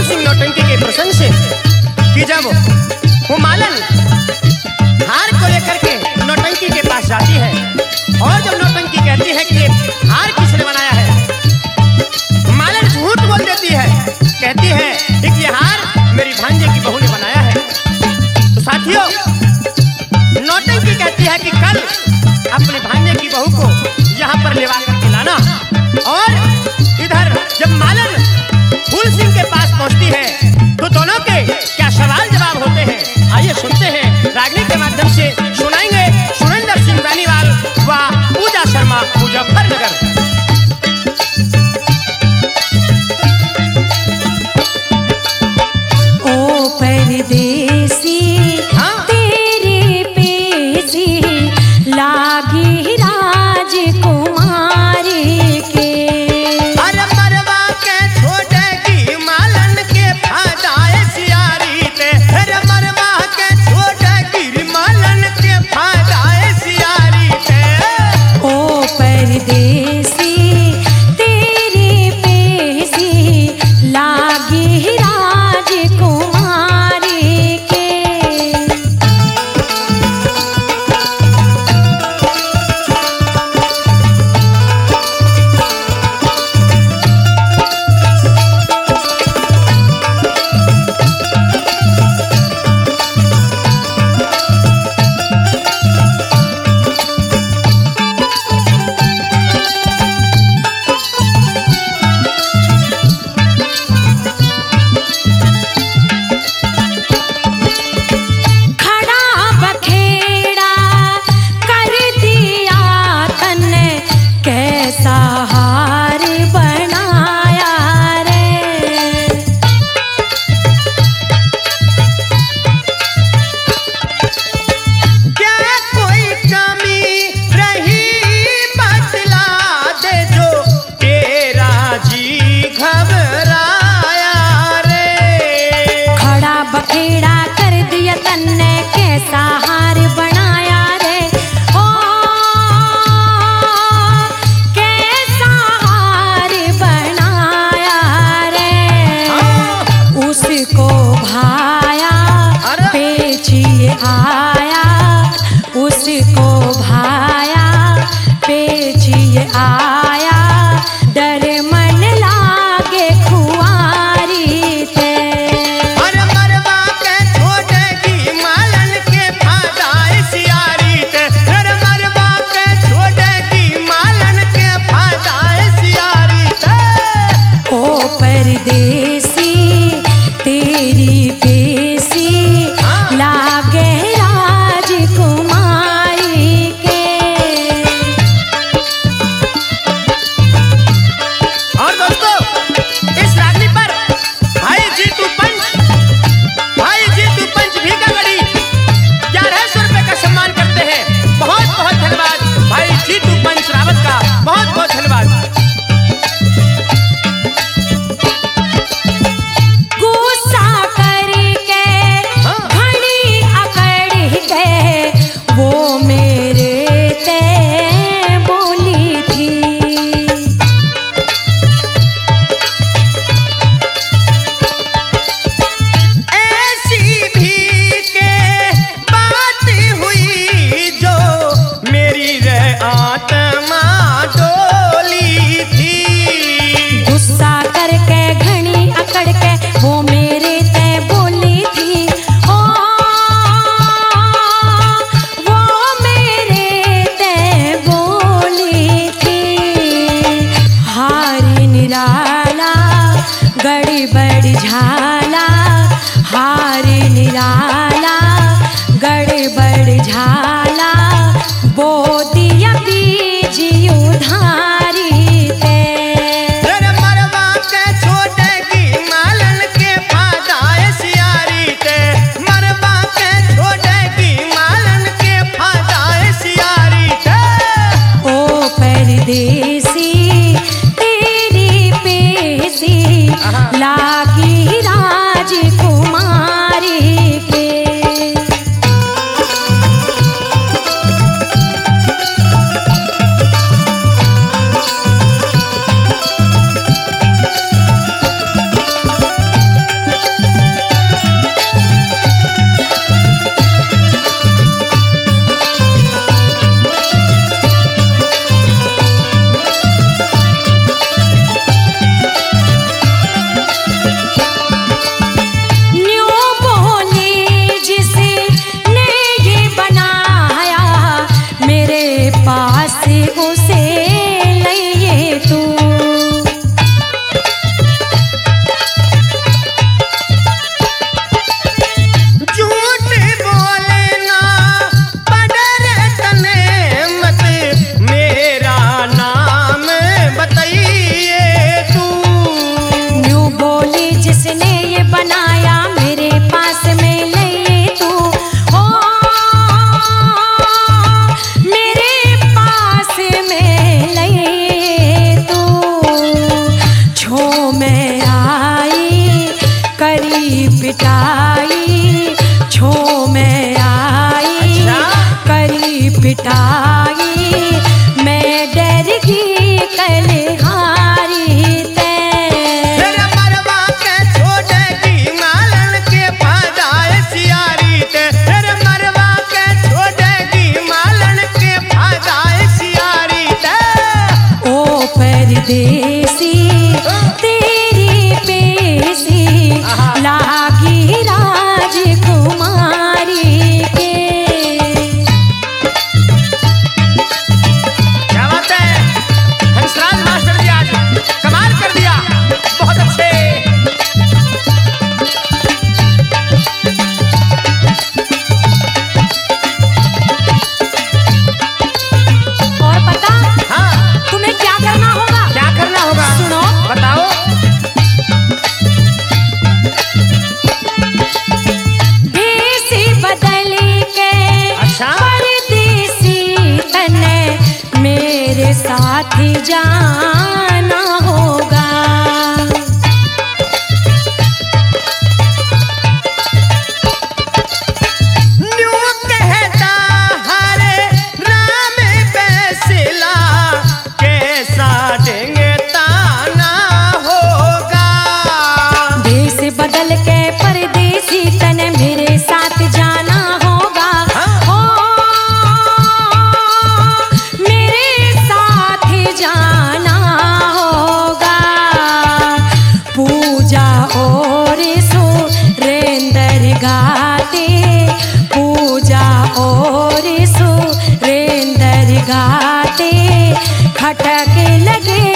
सिंह नौटंकी के प्रसंग से कि जब वो मालन हार को लेकर के नौटंकी के पास जाती है और जब नौटंकी कहती है कि ये हार किसने बनाया है, मालन झूठ बोल देती है, कहती है कि ये हार मेरी भांजे की बहू ने बनाया है। तो साथियों, नौटंकी कहती है कि कल अपने भांजे की बहू को यहाँ पर लेवा करके लाना। और इधर जब मालन फूल सिंह के पास पहुँचती है तो दोनों के क्या सवाल जवाब होते हैं, आइए सुनते हैं। रागनी के माध्यम से सुनाएंगे सुरेंद्र सिंह बेनीवाल व पूजा शर्मा मुजफ्फरनगर। ओ परदेसी तेरे पेशी लागी राजकुमारी के। अरे मरवा के छोड़ेगी मालन के फायदाए सियारी ते, अरे मरवा के छोड़ेगी मालन के फायदाए सियारी ते। ओ परदेसी तेरे पेशी लागी राजकुमारी के। खड़ा बखेड़ा कर दिया तन्ने कैसा हार बनाया रे। क्या कोई कमी रही बतला दे जो तेरा जी घबराया रे। खड़ा बखेड़ा कर दिया तन्ने कैसा हार बनाया रे। ओ कैसा हार बनाया रे। उसको भाया अरे! पेचिए आया, उसको भाया पेचिए आया, डर मन लागे खुआरी ते। अरे मरवा के छोड़ेगी मालन के फायदाए सियारी ते, अरे मरवा के छोड़ेगी मालन के फायदाए सियारी ते। ओ परदेसी तेरी पेशी लागे राजकुमारी के। और दोस्तों, इस रागनी पर भाई जीतू पंच भी गगड़ी 1100 रुपए का सम्मान करते हैं। बहुत बहुत धन्यवाद भाई जीतू पंच रावत का, बहुत बहुत धन्यवाद। गुस्सा करके घड़ी अकड़ के वो मेरे ते बोली थी। ऐसी भी के बात हुई जो मेरी रह आत्मा डोली थी। गुस्सा करके घड़ी अकड़ के वो मेरे ते बोली थी। ओ वो मेरे ते बोली थी। हारी निराला गड़ी बड़ी झाला, हारी निराला गड़ी बड़ी झाला, बो दिया बीज उधारी ते। अरे मरवा के छोड़ेगी मालन के फायदाए सियारी ते, मरवा के छोड़ेगी मालन के फायदाए सियारी ते। ओ परदेसी तेरी पेशी लागी राजकुमारी के। कलहारी ते। तेरे मरवा के छोड़ेगी मालन के फादाए सियारी ते। तेरे मरवा के छोड़ेगी मालन के फादाए सियारी ते। ओ परदेसी तेरी पेशी लागी राजकुमारी के। क्या बात है हंसराज मास्टर जी, आज कमाल कर दिया, बहुत अच्छे। और पता हाँ, तुम्हें क्या करना होगा? क्या करना होगा? सुनो। बताओ। भेष बदल के अच्छा। परदेसी तने मेरे साथ जाना होगा। न्यू कहता हरे राम फैसला, कैसा देंगे ताना होगा। भेष बदल के परदेसी तने मेरे साथ जाना होगा। ओ मेरे साथ जाना होगा। पूजा और सुरेंद्र गाते, पूजा और सुरेंद्र गाते, खटक लगे